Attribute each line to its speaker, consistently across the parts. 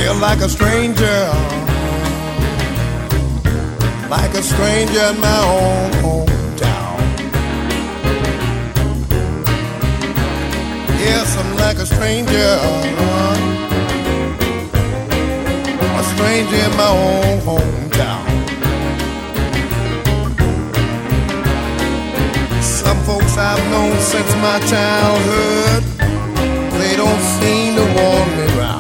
Speaker 1: like a stranger, like a stranger in my own hometown. Yes, I'm like a stranger in my own hometown. Some folks I've known since my childhood, they don't seem to want me round.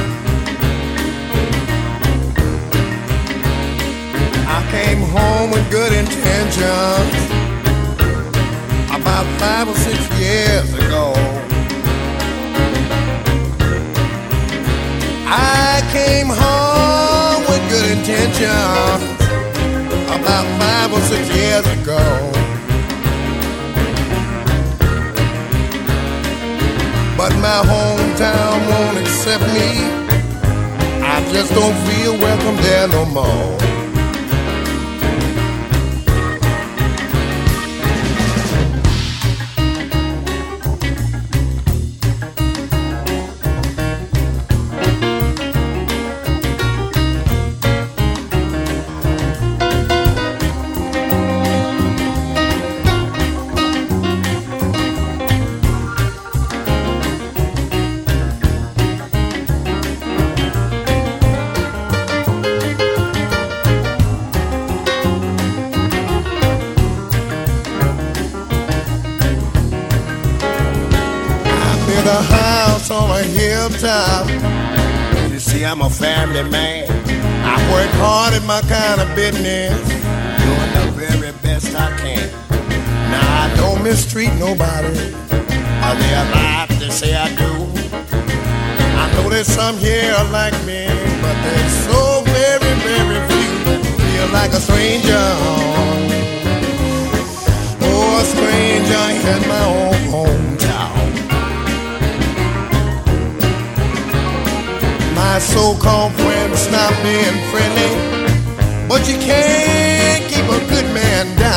Speaker 1: I came home with good intentions about 5 or 6 years ago. I came home with good intentions about 5 or 6 years ago. But my hometown won't accept me. I just don't feel welcome there no more. A house on a hilltop. You see, I'm a family man. I work hard at my kind of business, doing the very best I can. Now I don't mistreat nobody. Are they alive? They say I do. I know there's some here like me, but there's so very, very few. Feel like a stranger. Oh, a stranger in my own hometown. My so-called friends stop being friendly, but you can't keep a good man down.